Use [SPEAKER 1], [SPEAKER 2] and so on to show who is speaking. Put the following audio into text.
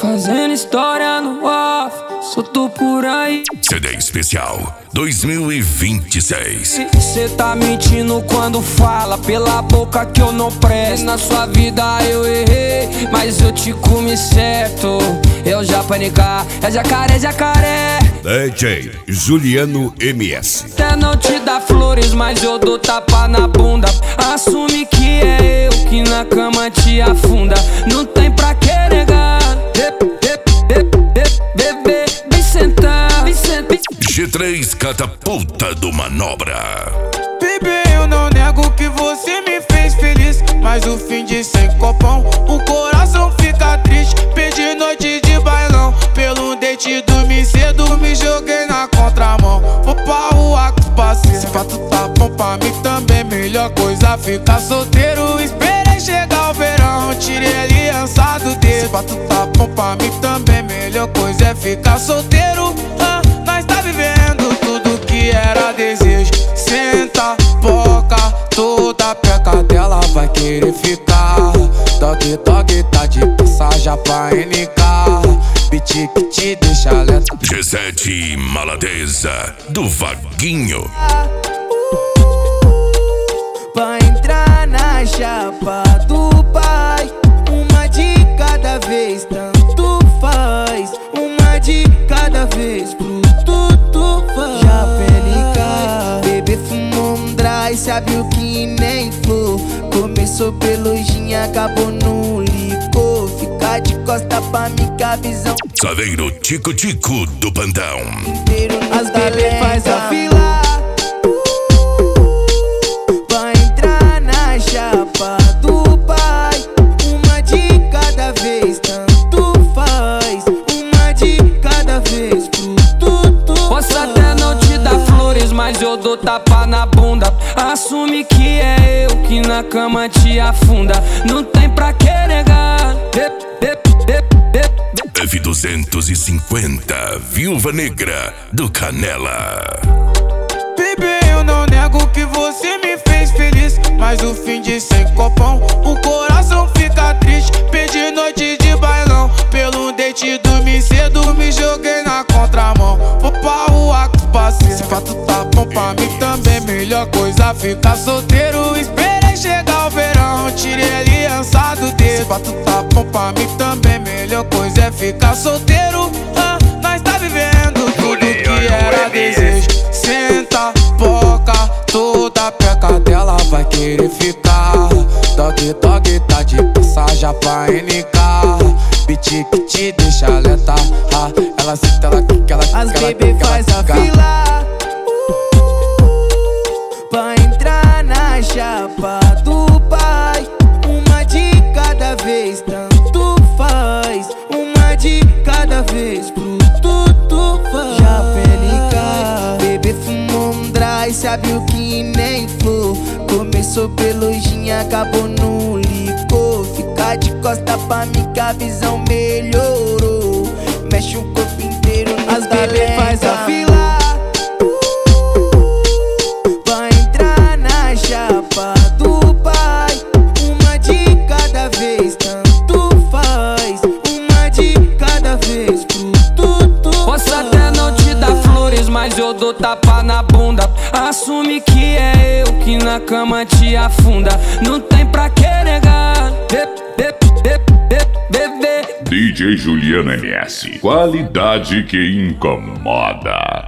[SPEAKER 1] Fazendo história no off, solto por aí.
[SPEAKER 2] CD especial 2026.
[SPEAKER 1] Cê tá mentindo quando fala pela boca que eu não presto. Na sua vida eu errei, mas eu te comi certo. Eu já panicar, é jacaré, jacaré.
[SPEAKER 2] DJ Juliano MS.
[SPEAKER 1] Até não te dá flores, mas eu dou tapa na bunda. Assume que é eu que na cama te afunda. Não tem pra que negar. Bebê, vem sentar.
[SPEAKER 2] G3 catapulta do Manobra.
[SPEAKER 3] Bebê, eu não nego que você me fez feliz, mas o fim de sem copão, o coração fica triste. Perdi noite de bailão, pelo date dormi cedo, me joguei na contramão. Vou pra rua com os parceiros, se fato tá bom pra mim também. Melhor coisa ficar solteiro, esperei chegar o verão, tirei a aliança do dedo. Se fato tá bom pra mim também, melhor coisa é ficar solteiro. Nós tá vivendo tudo que era desejo. Senta, boca, toda peca dela vai querer ficar. Dog, dog, tá de passagem pra NK. Beat que te deixa alerta.
[SPEAKER 2] G7 Maladeza do Vaguinho.
[SPEAKER 4] Pra entrar na chapa do pai, uma de cada vez, tanto faz. Uma de cada vez, pro tudo faz. Já pelica, bebê fumou um dry, sabe o que nem flor. Começou pelo gin, acabou no licor. Fica de costa pra mim que a visão.
[SPEAKER 2] Saveiro Tico-Tico do Pandão.
[SPEAKER 4] As bebê faz a fila pra entrar na chapa do pai. Uma de cada vez, tanto faz. Uma de cada vez, pro tudo.
[SPEAKER 1] Posso até não te dar flores, mas eu dou tapa na bunda. Assume que é eu que na cama te afunda. Não tem pra que negar.
[SPEAKER 2] F250 Viúva Negra do Canela.
[SPEAKER 3] Bebê, eu não nego que você me fez feliz, mas o fim de sem copão, o coração fica triste. Perdi noite de bailão, pelo date dormi cedo, me joguei na contramão. Vou pra rua com os parceiros, se fato tá bom pra mim também. Melhor coisa ficar solteiro, esperei chegar o verão, tirei a aliança do dedo. Se fato tá bom pra mim também, melhor coisa é ficar solteiro. Nós tá vivendo tudo que era desejo. Senta, boca, toda peca dela vai querer ficar. Dog, dog, tá de passagem pra NK. Beat que te deixa alerta. Ela senta, ela quica, ela quica.
[SPEAKER 4] As bebê faz a fila pra entrar na chapa do pai. Uma de cada vez, tanto faz. Uma de cada vez, pro tudo faz. Já pelica, bebê fumou um dry, sabe o que nem flor. Começou pelo gin, acabou no licor. Fica de costa pra mim que a visão melhorou. Mexe o corpo inteiro, as bebê faz a fila pra entrar na chapa do pai. Uma de cada vez, tanto faz. Uma de cada vez, pro tudo.
[SPEAKER 1] Posso até não te dar flores, mas eu dou tapa na bunda. Assume que é eu que na cama te afunda. Não tem pra que negar.
[SPEAKER 2] DJ Juliano MS. Qualidade que incomoda.